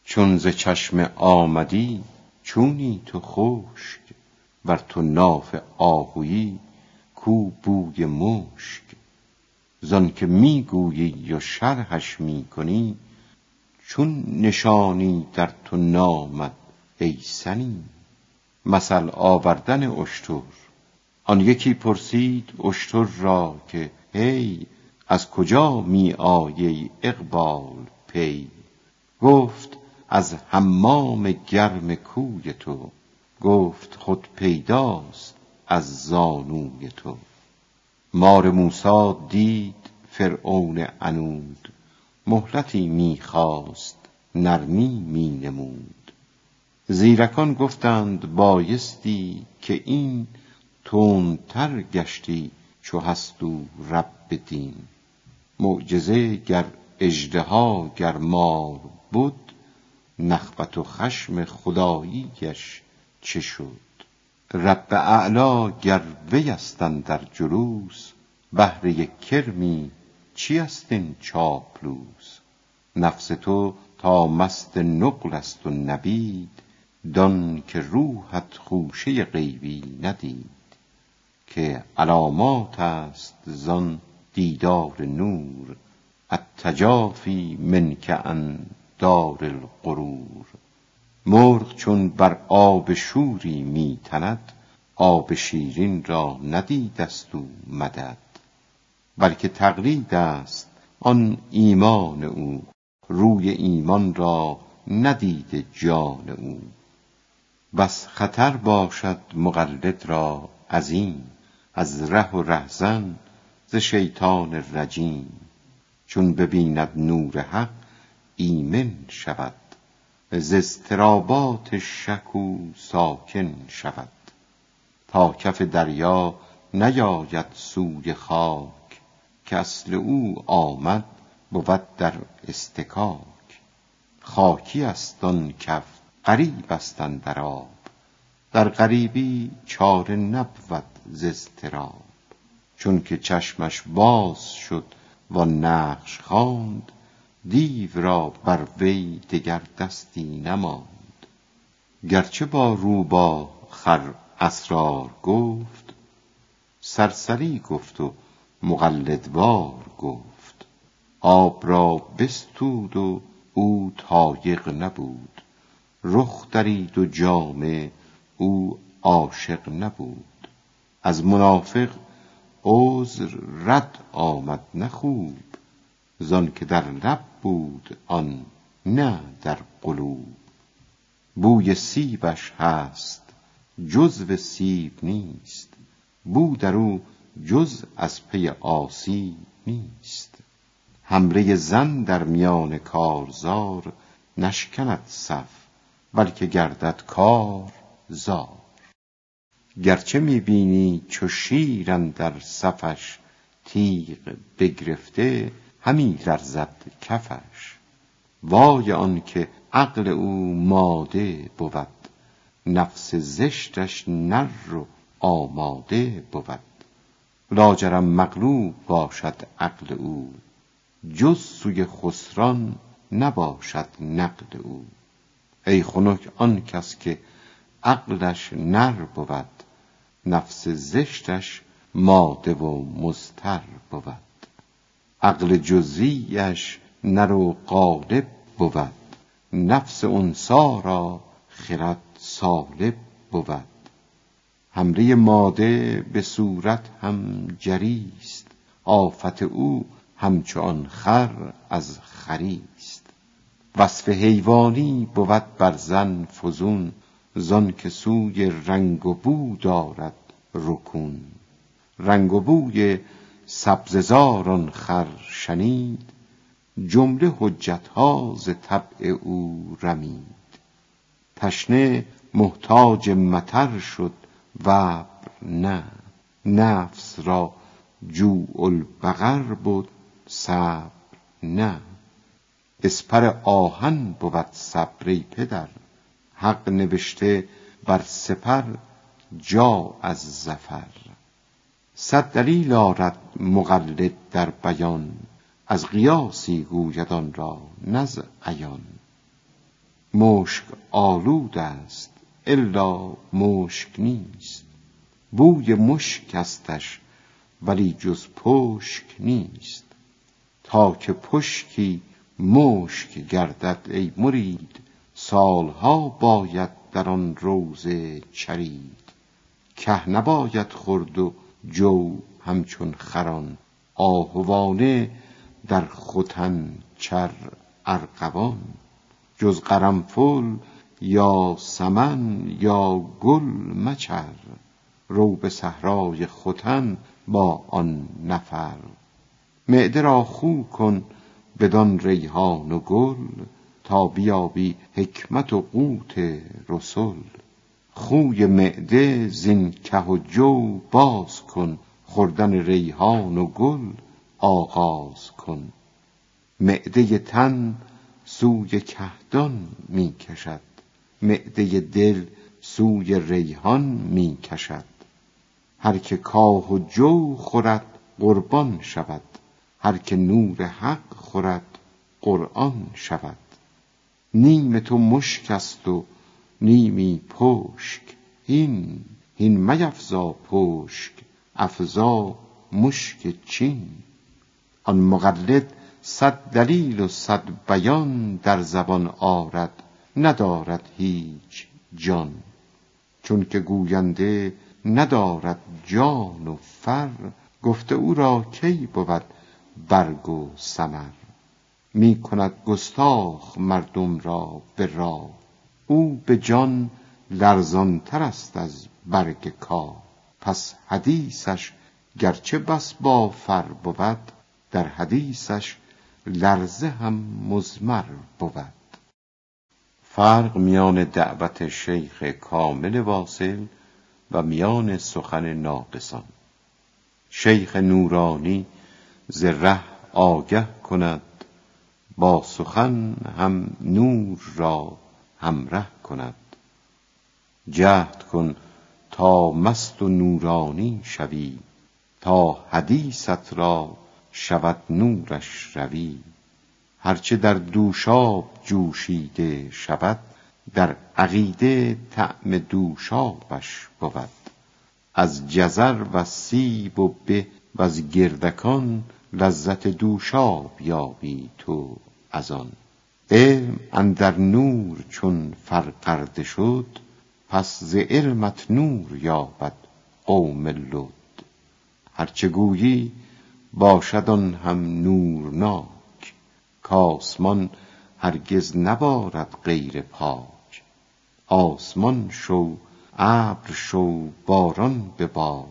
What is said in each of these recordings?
چون ز چشم آمدی چونی تو خشک، ور تو ناف آهویی کو بوی مشک. زان که می گویی و شرحش می کنی، چون نشانی در تو نامد ای سنی. مثل آوردن اشتر. آن یکی پرسید اشتر را که هی، از کجا می آیی اقبال پی؟ گفت از حمام گرم کوی تو، گفت خود پیداست از زانوی تو. مار موسی دید فرعون عنود، مهلتی می خواست نرمی می نمود. زیرکان گفتند بایستی که این، تندتر گشتی چو هست او رب دین. معجزه گر اژدها گر مار بد، نخوت و خشم خداییش چه شد؟ رب اعلی گر وی است اندر جلوس، بهر یک کرمی چی است این چاپلوس؟ نفس تو تا مست نقل است و نبید، دان که روحت خوشه غیبی ندید. که علامات است زان دیدار نور، التجافی منک عن دار الغرور. مرغ چون بر آب شوری می تند، آب شیرین را ندیده است او مدد. بلکه تقلید است آن ایمان او، روی ایمان را ندیده جان او. بس خطر باشد مقلد را عظیم، از ره و رهزن ز شیطان رجیم. چون ببیند نور حق ایمن شود، ز اضطرابات شک او ساکن شود. تا کف دریا نیاید سوی خاک، که اصل او آمد بود در اصطکاک. خاکی است آن کف غریب است اندر آب، در غریبی چاره نبود ز اضطراب. چون که چشمش باز شد و نقش خواند، دیو را بر وی دگر دستی نماند. گرچه با روباه خر اسرار گفت، سرسری گفت و مقلدوار گفت. آب را بستود و او تایق نبود، رخ درید و جامه او عاشق نبود. از منافق عذر رد آمد نه خوب، زان که در لب بود آن نه در قلوب. بوی سیبش هست جزو سیب نیست، بو در او جز از پی عاصی نیست. حمله زن در میان کارزار، نشکند صف بلکه گردد کار زار. گرچه می بینی چو شیر اندر صفش، تیغ بگرفته همی لرزد کفش. وای آن که عقل او ماده بود، نفس زشتش نر و آماده بود. لاجرم مغلوب باشد عقل او، جز سوی خسران نباشد نقل او. ای خنک آن کس که عقلش نر بود، نفس زشتش ماده و مضطر بود. عقل جزیش نر و غالب بود، نفس انثی را خرد سالب بود. حمله ماده به صورت هم جریست، آفت او همچو آن خر از خریست. وصف حیوانی بود بر زن فزون، زان که سوی رنگ و بو دارد رکون. رنگ و بوی سبززار آن خر شنید، جمله حجتها ز طبع او رمید. تشنه محتاج مطر شد و ابر نه، نفس را جوع البقر بد صبر نه. اسپر آهن بود صبر ای پدر، حق نوشته بر سپر جا از ظفر. صد دلیل آرد مقلد در بیان، از قیاسی گوید آن را نه از عیان. مشک آلود است الا مشک نیست، بوی مشک استش ولی جز پشک نیست. تا که پشکی مشک گردد ای مرید، سالها باید در آن روضه چرید. که نباید خورد و جو همچون خران، آهوانه در ختن چر ارغوان. جز قرنفل یا سمن یا گل مچر، رو به صحرای ختن با آن نفر. معده را خو کن بدان ریحان و گل، تا بیابی حکمت و قوت رسل. خوی معده زین که و جو باز کن، خوردن ریحان و گل آغاز کن. معده تن سوی کهدان می کشد، معده دل سوی ریحان می کشد. هر که کاه و جو خورد قربان شود، هر که نور حق خورد قرآن شود. نیم تو مشک است و نیمی پشک، هین میفزا پشک افزا مشک چین. آن مقلد 100 دلیل و 100 بیان در زبان آرد، ندارد هیچ جان. چون که گوینده ندارد جان و فر، گفته او را کی بود برگ و ثمر. می کند گستاخ مردم را به راه، او به جان لرزان تر است از برگ کاه. پس حدیثش گرچه بس با فر بود، در حدیثش لرزه هم مضمر بود. فرق میان دعوت شیخ کامل واصل و میان سخن ناقصان. شیخ نورانی ز ره آگه کند، با سخن هم نور را همره کند. جهد کن تا مست و نورانی شوی، تا حدیثت را شود نورش روی. هرچه در دوشاب جوشیده شود، در عقیده طعم دوشابش بود. از جزر و سیب و به و از گردکان، لذت دوشاب یابی تو از آن. علم اندر نور چون فرغرده شد، پس ز علمت نور یابد قوم لد. هرچه گویی باشد آن هم نورناک، کآسمان هرگز نبارد غیر پاک. آسمان شو ابر شو باران ببار،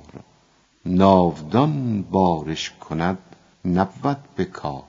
ناودان بارش کند نبود به کار.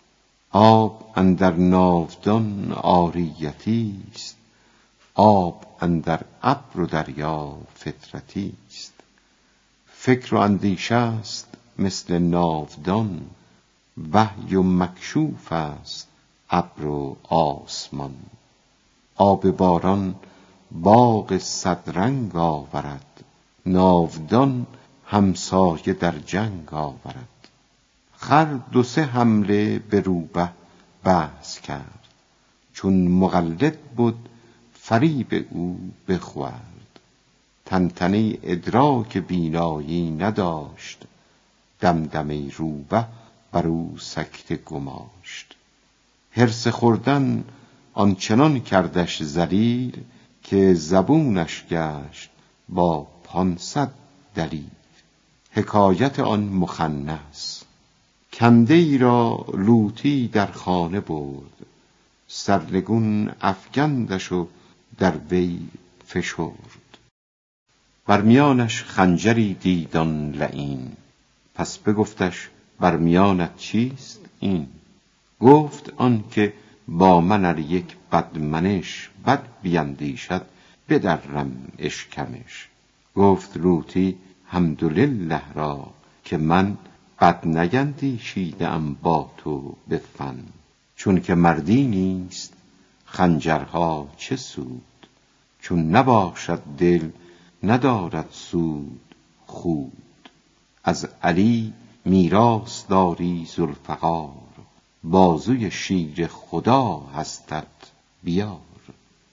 آب اندر ناودان عاریتی است، آب اندر ابر و دریا فطرتی است. فکر و اندیشه است مثل ناودان، وحی و مکشوف است ابر و آسمان. آب باران باغ 100 رنگ آورد، ناودان همسایه در جنگ آورد. خر 2-3 حمله به روبه بحث کرد، چون مقلد بود فریب او بخورد. طنطنه ادراک بینایی نداشت، دمدمه روبه بر او سکته گماشت. حرص خوردن آنچنان کردش ذلیل، که زبونش گشت با 500 دلیل. حکایت آن مخنث. کنده ای را لوطی در خانه برد، سرنگون افگندش و در وی فشرد. بر میانش خنجری دید آن لعین، پس بگفتش بر میانت چیست این؟ گفت آن که با من ار یک بدمنش بد بیندیشد، بدرم اشکمش. گفت لوطی حمدلله را که من بد نیندیشیده ام با تو به فن. چون که مردی نیست خنجرها چه سود، چون نباشد دل ندارد سود خود. از علی میراث داری ذوالفقار، بازوی شیر خدا هستت بیار.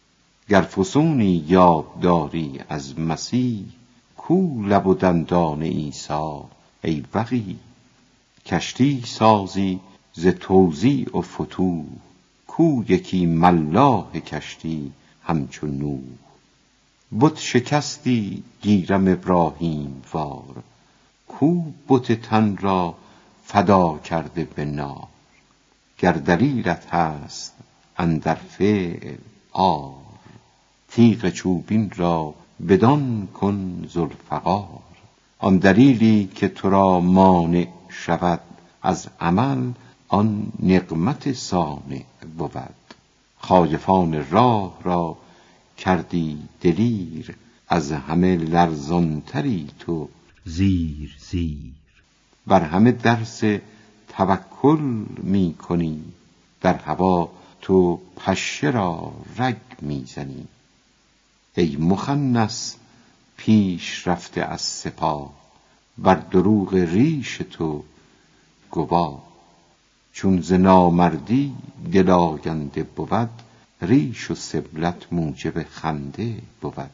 گر فسونی یاد داری از مسیح، کو لب و دندان عیسی ای وقی. کشتی سازی ز توزیع و فتوح، کو یکی ملاح کشتی همچو نوح. بت شکستی گیرم ابراهیم وار، کو بت تن را فدا کرده به نار. گر دلیرت هست اندر فعل آر، تیغ چوبین را بدان کن ذوالفقار. آن دلیلی که تو را مانع شود از عمل، آن نقمت صانع بود. خایفان راه را کردی دلیر، از همه لرزانتری تو زیر زیر. بر همه درس توکل می کنی، در هوا تو پشه را رگ می زنی. ای مخنث پیش رفته از سپاه، بر دروغ ریش تو گواه. چون ز نامردی دل آگنده بود، ریش و سبلت موجب خنده بود.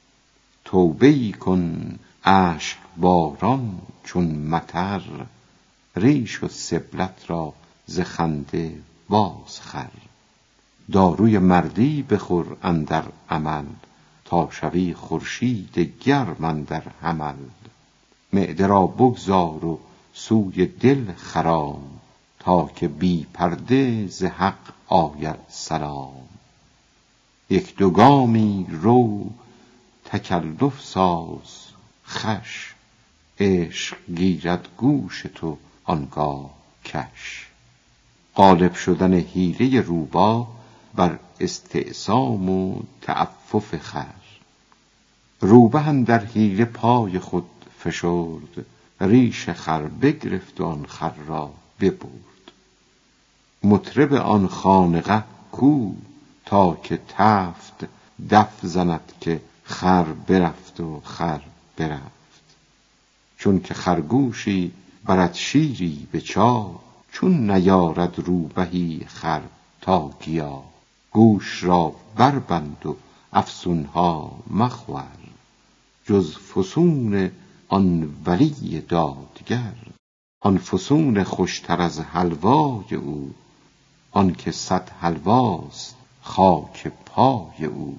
توبه کن اشک باران چون مطر، ریش و سبلت را ز خنده باز خر. داروی مردی بخور اندر عمل، تا شوی خورشید گرم اندر حمل. معده را بگذار و سوی دل خرام، تا که بی پرده ز حق آید سلام. یک دو گامی رو تکلف ساز خوش، عشق گیرد گوش تو آنگاه کش. غالب شدن حیله روباه بر استعصام و تعفف خر. روبه اندر حیله پای خود فشرد، ریش خر بگرفت و آن خر را ببرد. مطرب آن خانقه کو، تا که تفت دف زند که خر برفت و خر برفت. چون که خرگوشی برد شیری به چاه، چون نیارد روبهی خر تا گیاه. گوش را بربند و افسونها مخور، جز فسون آن ولی دادگر. آن فسون خوشتر از حلوای او، آن که 100 حلواست خاک پای او.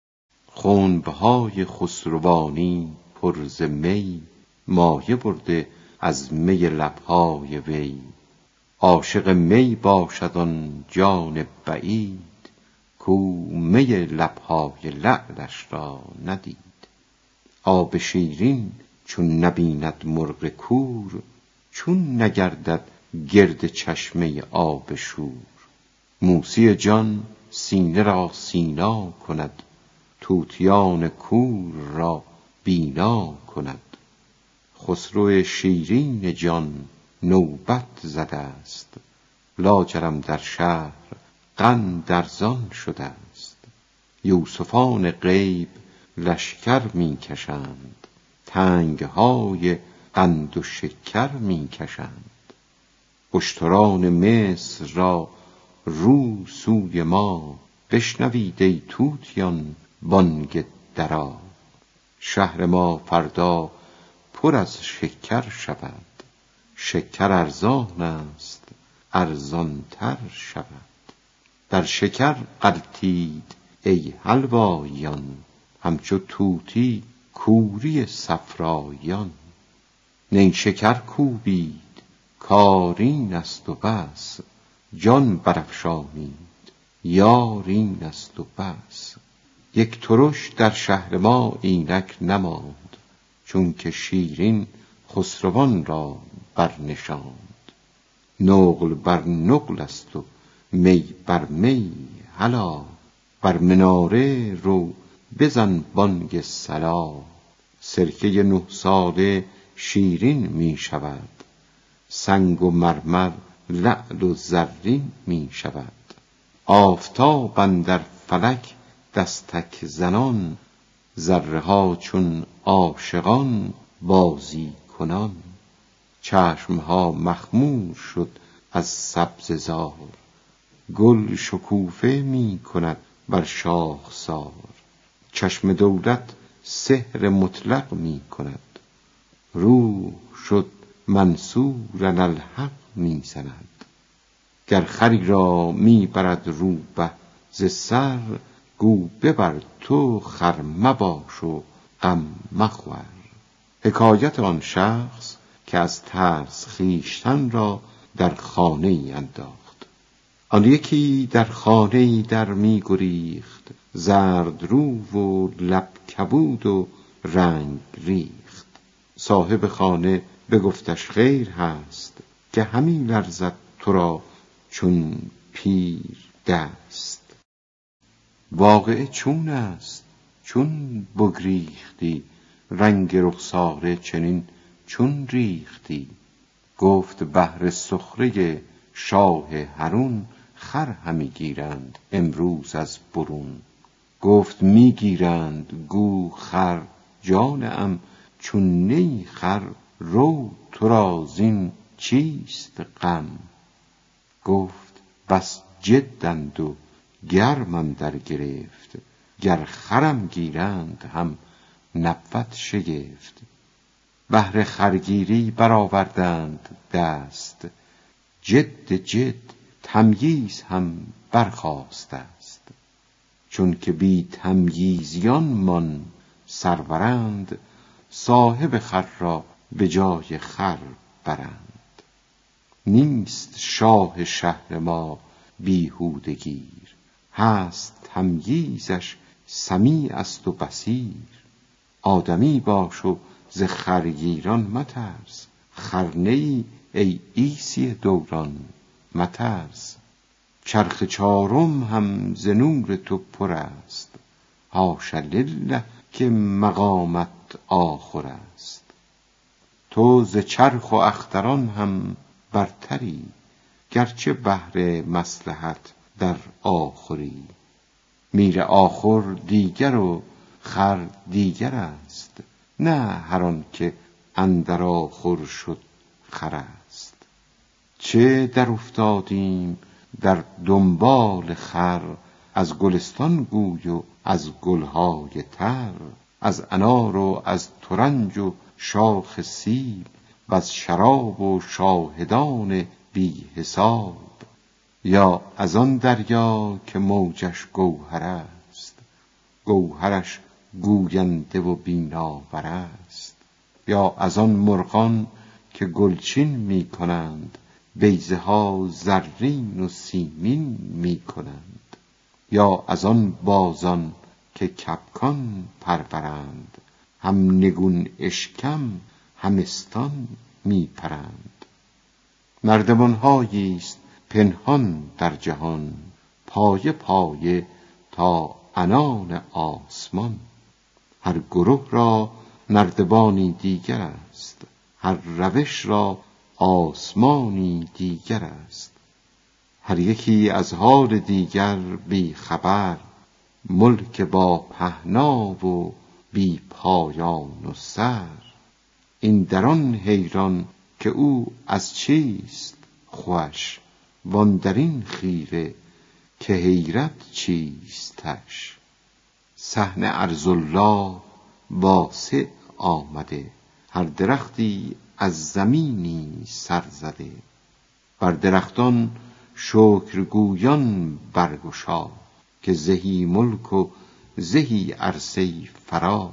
خنبهای خسروانی پر ز می، مایه برده از می لبهای وی. عاشق می باشد آن جان بعید، کو می لبهای لعلش را ندید. آب شیرین چون نبیند مرغ کور، چون نگردد گرد چشمه آب شور. موسی جان سینه را سینا کند، طوطیان کور را بینا کند. خسرو شیرین جان نوبت زده است، لاجرم در شهر قند ارزان شده است. یوسفان غیب لشکر می کشند، تنگهای قند و شکر می کشند. اشتران مصر را رو سوی ما، بشنوید ای طوطیان بانگ درا. شهر ما فردا پر از شکر شود، شکر ارزان است ارزانتر شود. در شکر غلتید ای حلواییان، همچو طوطی کوری صفراییان. نیشکر کوبید کار این است و بس، جان برافشانید یار این است و بس. یک ترش در شهر ما اینک نماند، چون که شیرین خسروان را برنشاند. نقل بر نقل است و می بر می، هلا بر مناره رو بزن بانگ صلا. سرکه 9 ساله شیرین می شود، سنگ و مرمر لعل و زرین می شود. آفتاب اندر فلک دستک زنان، ذره ها چون عاشقان بازی کنان. چشم ها مخمور شد از سبزه زار، گل شکوفه می کند بر شاخسار. چشم دولت سحر مطلق می کند، روح شد منصور الحق می زند. گر خری را می برد روبه ز سر، گو ببر تو خر مباش و غم مخور. حکایت آن شخص که از ترس خویشتن را در خانه ای انداخت. آن یکی در خانه ای در می گریخت، زرد رو و لب کبود و رنگ ریخت. صاحب خانه بگفتش خیر هست، که همی لرزد تو را چون پیر دست. واقعه چون است چون بگریختی، رنگ رخساره چنین چون ریختی؟ گفت بهر سخره شاه حرون، خر همی گیرند امروز از برون. گفت می گیرند گو خر جانم، چون نی خر رو تو را زین چیست غم. گفت بس جدند و گرمم در گرفت، گر خرم گیرند هم نبود شگفت. بهر خرگیری برآوردند دست، جد جد تمییز هم برخاست است. چون که بی تمییزیان مان سرورند، صاحب خر را به جای خر برند. نیست شاه شهر ما بیهوده گیر، هست تمییزش سمیع است و بصیر. آدمی باش و ز خرگیران مترس، خر نه ای عیسی دوران مترس. چرخ چارم هم ز نور تو پر است، حاش لله که مقامت آخر است. تو ز چرخ و اختران هم برتری، گرچه بهر مصلحت در آخری. میر آخر دیگر و خر دیگر است، نه هر آن که اندر آخر شد خر است. چه در افتادیم در دنبال خر، از گلستان گوی و از گلهای تر. از انار و از ترنج و شاخ سیب، وز شراب و شاهدان بی حساب. یا از آن دریا که موجش گوهر است، گوهرش گوینده و بیناور است. یا از آن مرغان که گلچین می کنند، بیضه ها زرین و سیمین می کنند. یا از آن بازان که کبکان پرورند، هم نگون اشکم همستان می پرند. نردبان هاییست پنهان در جهان، پایه پایه تا عنان آسمان. هر گروه را نردبانی دیگر است، هر روش را آسمانی دیگر است. هر یکی از حال دیگر بی خبر، ملک با پهنا و بی پایان و سر. این در آن حیران که او از چیست خوش، وان در این خیره که حیرت چیستش. صحن ارض الله واسع آمده، هر درختی از زمینی سر زده. بر درختان شکرگویان برگشا، که زهی ملک و زهی عرصه فراخ.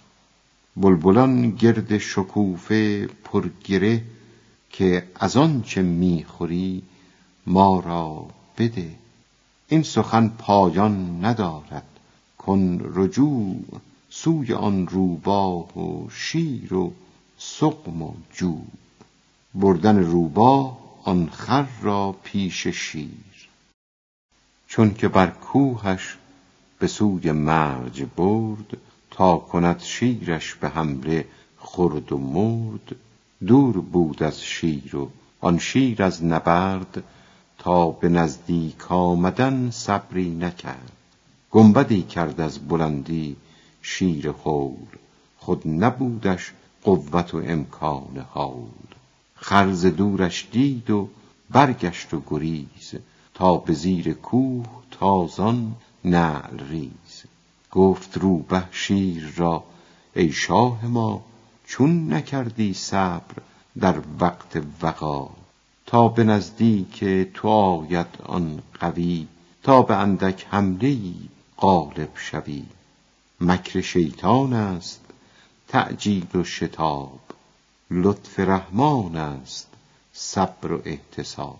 بلبلان گرد شکوفه پرگره، که از آن چه میخوری ما را بده. این سخن پایان ندارد، کن رجوع سوی آن روباه و شیر و سقم و جو. بردن روباه آن خر را پیش شیر، چون که بر کوهش به سوی مرج برد. تا کند شیرش به حمله خرد و مرد. دور بود از شیر و آن شیر از نبرد، تا به نزدیک آمدن صبری نکرد. گنبدی کرد از بلندی شیر هول، خود نبودش قوت و امکان حول. خر ز دورش دید و برگشت و گریز، تا به زیر کوه تازان نعل ریز. گفت روبه شیر را ای شاه ما، چون نکردی صبر در وقت وغا؟ تا به نزدیک تو آید آن قوی، تا به اندک حمله‌ای غالب شوی. مکر شیطان است تعجیل و شتاب، لطف رحمان است صبر و احتساب.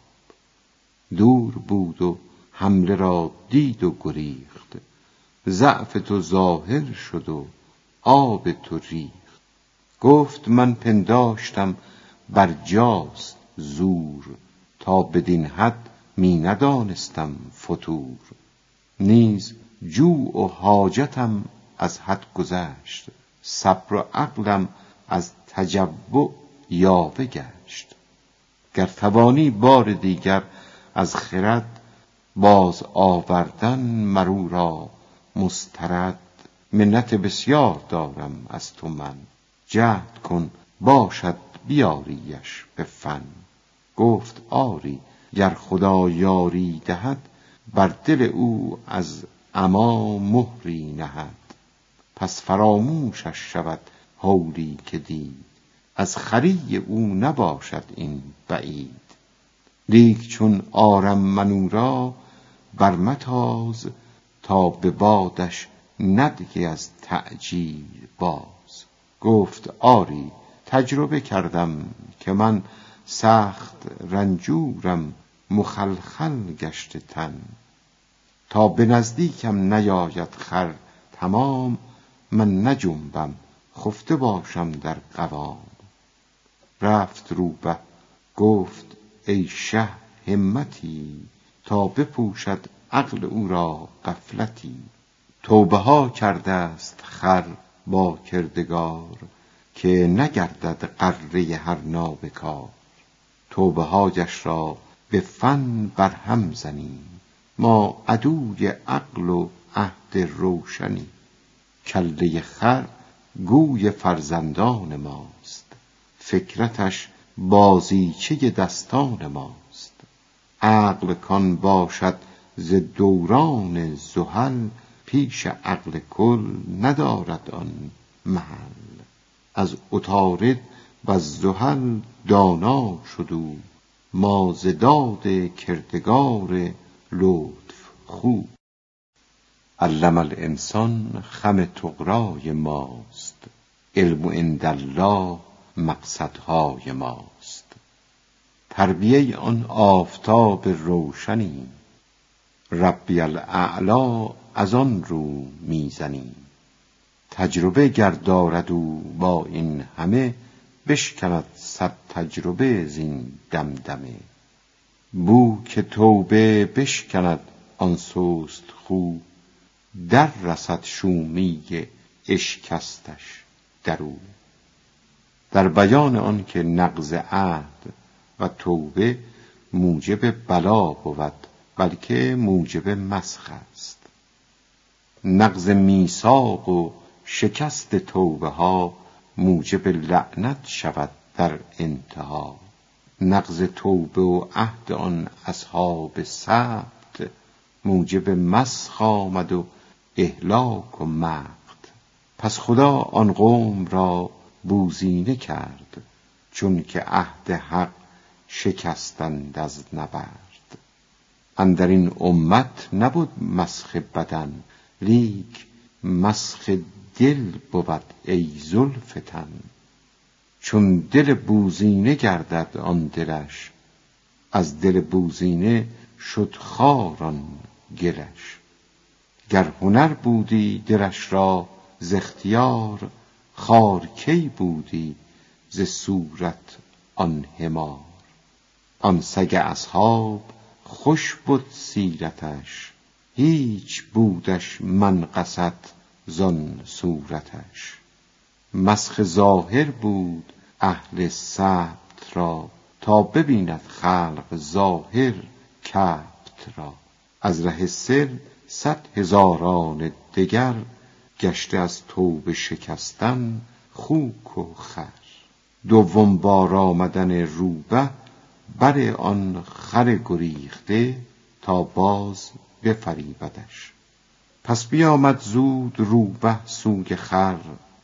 دور بود و حمله را دید و گریخت، ضعف تو ظاهر شد و آب تو ریخت. گفت من پنداشتم برجاست زور، تا بدین حد می ندانستم فتور. نیز جوع و حاجتم از حد گذشت، صبر و عقلم از تجوع یاوه گشت. گر توانی بار دیگر از خرد، باز آوردن مرو را مسترد. منت بسیار دارم از تو من، جهد کن باشد بیاریش به فن. گفت آری گر خدا یاری دهد، بر دل او از عمی مهری نهد. پس فراموشش شود هولی که دید، از خری او نباشد این بعید. لیک چون آرم من او را برمتاز، تا به بادش ندهی از تعجیل باز. گفت آری تجربه کردم که من سخت رنجورم مخلخل گشته تن. تا به نزدیکم نیاید خر تمام، من نجنبم خفته باشم در قوام. رفت روبه گفت ای شه همتی، تا بپوشد عقل او را غفلتی. توبه ها کرده است خر با کردگار، که نگردد غره هر نابکار. توبه هایش را به فن برهم زنیم، ما عدوی عقل و عهد روشنی. کله خر گوی فرزندان ماست، فکرتش بازیچه دستان ماست. عقل کان باشد ز دوران زحل، پیش عقل کل ندارد آن محل. از عطارد وز زحل دانا شد او، ما ز داد کردگار لطف خو. علم الانسان خم طغرای ماست، علم عندالله مقصدهای ماست. تربیه آن آفتاب روشنیم، ربی الاعلی از آن رو میزنیم. تجربه گر دارد او با این همه، بشکند صد تجربه زین دمدمه. بو که توبه بشکند آن سست خو، در رسد شومی اشکستش درو. در بیان آن که نقض عهد و توبه موجب بلا بود، بلکه موجب مسخ است. نقض میثاق و شکست توبه ها، موجب لعنت شود در انتها. نقض توبه و عهد آن اصحاب سبت، موجب مسخ آمد و اهلاک و مقت. پس خدا آن قوم را بوزینه کرد، چون که عهد حق شکستند از نبرد. اندر این امت نبود مسخ بدن، لیک مسخ دل بود ای ذوالفتن. چون دل بوزینه گردد آن دلش، از دل بوزینه شد خار آن گلش. گر هنر بودی دلش را ز اختیار، خار کی بودی ز صورت آن حمار. آن سگ اصحاب خوش بد سیرتش، هیچ بودش منقصت زان صورتش. مسخ ظاهر بود اهل سبت را، تا ببیند خلق ظاهر کبت را. از ره سر 100,000 دگر، گشته از توبه شکستن خوک و خر. دوم بار آمدن روبه بر آن خر گریخته، تا باز بفریبدش. پس بیامد زود روبه سوی خر،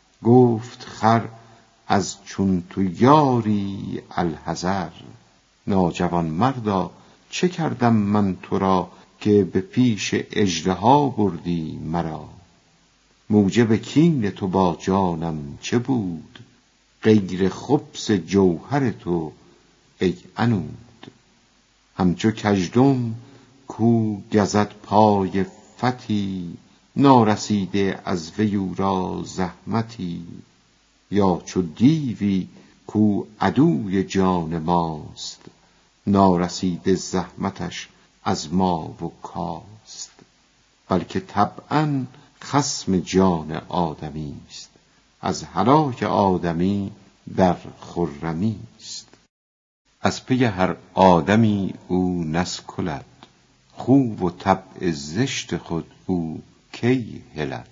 گفت خر از چون تو یاری الحذر. ناجوان مردا چه کردم من تو را، که به پیش اژدها بردی مرا. موجب کین تو با جانم چه بود، غیر خبث جوهر تو ای عنود. همچو کژدم کو گزد پای فتی، نارسیده از وی او را زحمتی. یا چو دیوی کو عدوی جان ماست، نارسیده زحمتش از ما و کاست. بلکه طبعاً خصم جان آدمی است، از هلاک آدمی در خرمی است. از پی هر آدمی او نسکلد، خو و طبع زشت خود او کی هلد.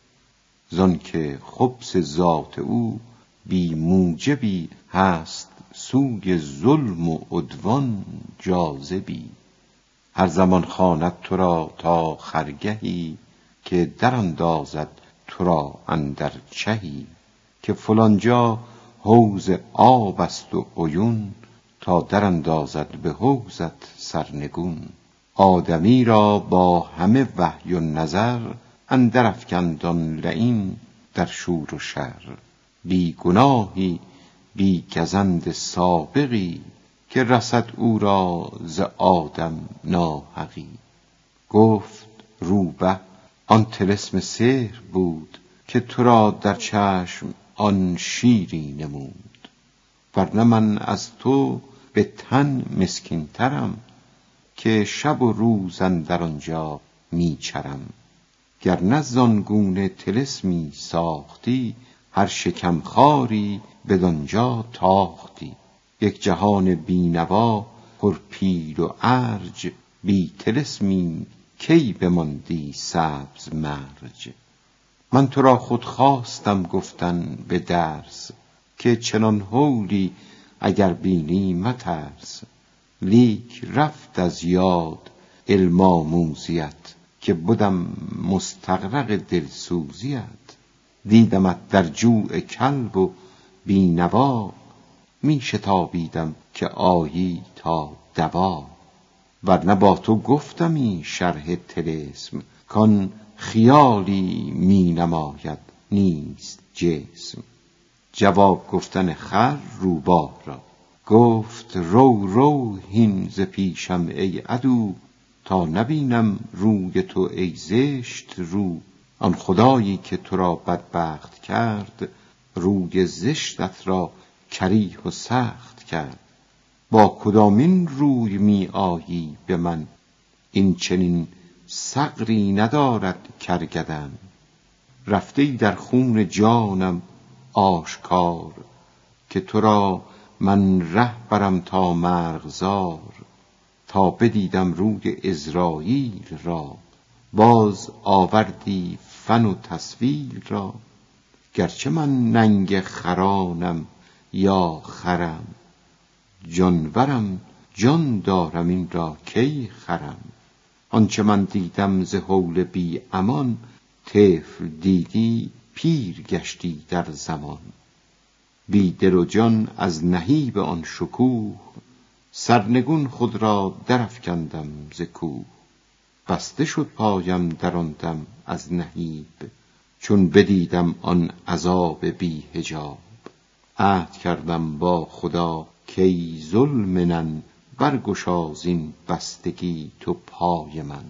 زان که خبث ذات او بی موجبی هست، سوی ظلم و عدوان جاذبی. هر زمان خواند تو را تا خرگهی، که در اندازد تو را اندر چهی. که فلانجا حوض آب است و عیون، تا در اندازد به حوضت سرنگون. آدمی را با همه وحی و نظر، اندر افکند آن لعین در شور و شر. بی گناهی بی گزند سابقی، که رسد او را ز آدم ناحقی. گفت روبه آن طلسم سحر بود، که تو را در چشم آن شیری نمود. ورنه من از تو به تن مسکین ترم، که شب و روز اندر آنجا می چرم. گر نه زان گونه طلسمی ساختی، هر شکم خاری بدانجا تاختی. یک جهان بینوا پر پیل و ارج، بی طلسمی کی بماندی سبز مرج. من تو را خود خواستم گفتن به درس، که چنان هولی اگر بینی مترس. لیک رفت از یاد علم آموزیت، که بدم مستغرق دلسوزیت. دیدمت در جوع کلب و بینوا، می شتابیدم که آیی تا دوا. ورنه با تو گفتمی شرح طلسم، کان خیالی می نماید نیست جسم. جواب گفتن خر روباه را، گفت رو رو هین ز پیشم ای عدو. تا نبینم روی تو ای زشت رو. آن خدایی که تو را بدبخت کرد، روی زشتت را کریه و سخت کرد. با کدامین روی می آیی به من، این چنین ثغری ندارد کرگدن. رفته ای در خون جانم آشکار، که تو را من ره برم تا مرغزار. تا بدیدم روی عزراییل را، باز آوردی فن و تسویل را. گرچه من ننگ خرانم یا خرم، جانورم جان دارم این را کی خرم. آنچه من دیدم ز هول بی امان، طفل دیدی پیر گشتی در زمان. بی دل و جان از نهیب آن شکوه، سرنگون خود را در افکندم ز کوه. بسته شد پایم در آن دم از نهیب، چون بدیدم آن عذاب بی حجاب. عهد کردم با خدا کی ذوالمنن، برگشا زین بستگی تو پای من.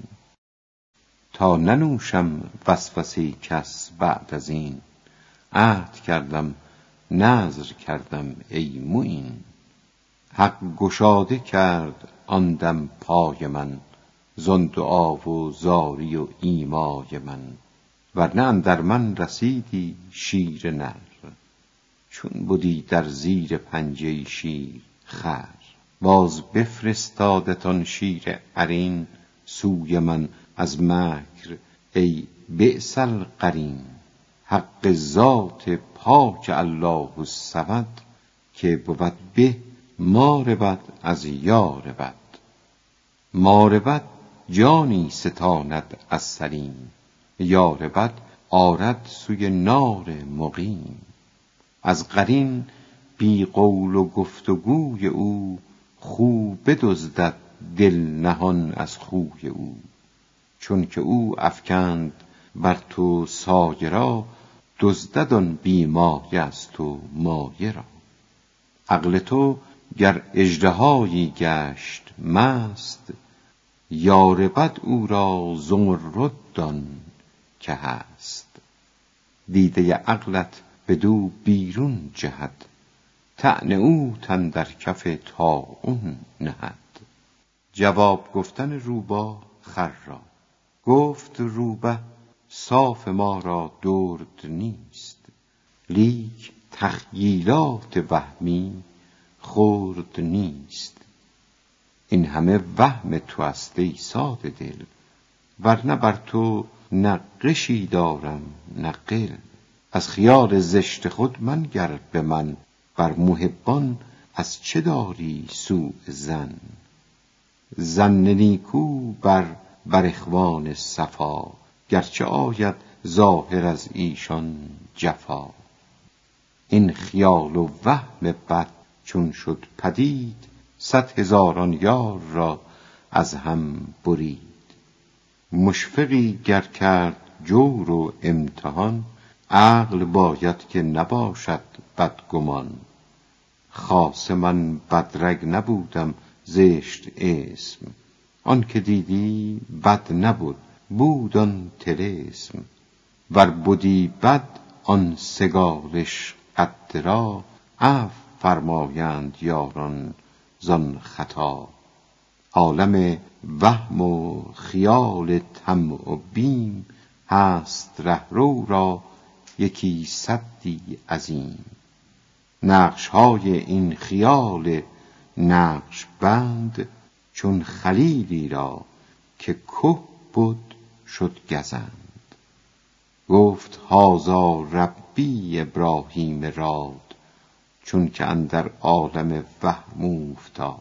تا ننوشم وسوسه کس بعد از این، عهد کردم نذر کردم ای معین. حق گشاده کرد آن دم پای من، زان دعا و زاری و ایمای من. ورنه اندر من رسیدی شیر نر، چون بودی در زیر پنجه شیر خر. باز بفرستادت آن شیر عرین، سوی من از مکر ای بئس القرین. حق ذات پاک الله الصمد، که بود به مار بد از یار بد. مار بد جانی ستاند از سلیم، یار بد آرد سوی نار مقیم. از قرین بی قول و گفتگوی او، خو بدزدد دل نهان از خوی او. چون که او افکند بر تو سایه را، دزدد آن بی مایه از تو مایه را. عقل تو گر اژدهایی گشت مست، یار بد او را زمرد دان که هست. دیده عقلت بدو بیرون جهد، طعن او اندر کف طاعون نهد. جواب گفتن روباه خر را، گفت روبه صاف ما را درد نیست، لیک تخییلات وهمی خرد نیست. این همه وهم تو است ای ساده دل، ورنه بر تو نه غشی دارم نه غل. از خیال زشت خود منگر به من، بر محبان از چه داری سوء ظن. ظن نیکو بر اخوان صفا، گرچه آید ظاهر از ایشان جفا. این خیال و وهم بد چون شد پدید، 100,000 یار را از هم برید. مشفقی گر کرد جور و امتحان، عقل باید که نباشد بدگمان. خاصه من بدرگ نبودم زشت اسم، آن که دیدی بد نبود بود آن طلسم. ور بدی بد آن سگالش قد را، عفو فرمایند یاران زان خطا. عالم وهم و خیال طمع و بیم، هست رهرو را یکی سدی عظیم. نقش‌های این خیال نقش بند، چون خلیلی را که که بد شد گزند. گفت هذا ربی ابراهیم راد، چون که اندر عالم وهم اوفتاد.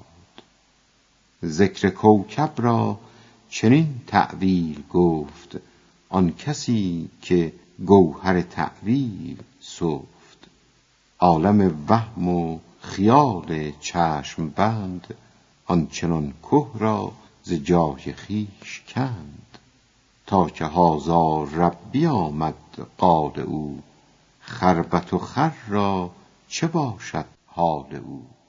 ذکر کوکب را چنین تأویل گفت، آن کسی که گوهر تأویل سفت. عالم وهم و خیال چشم بند، آنچنان که را ز جای خویش کند. تا که هذا ربی آمد قال او، خربط و خر را چه باشد حال او.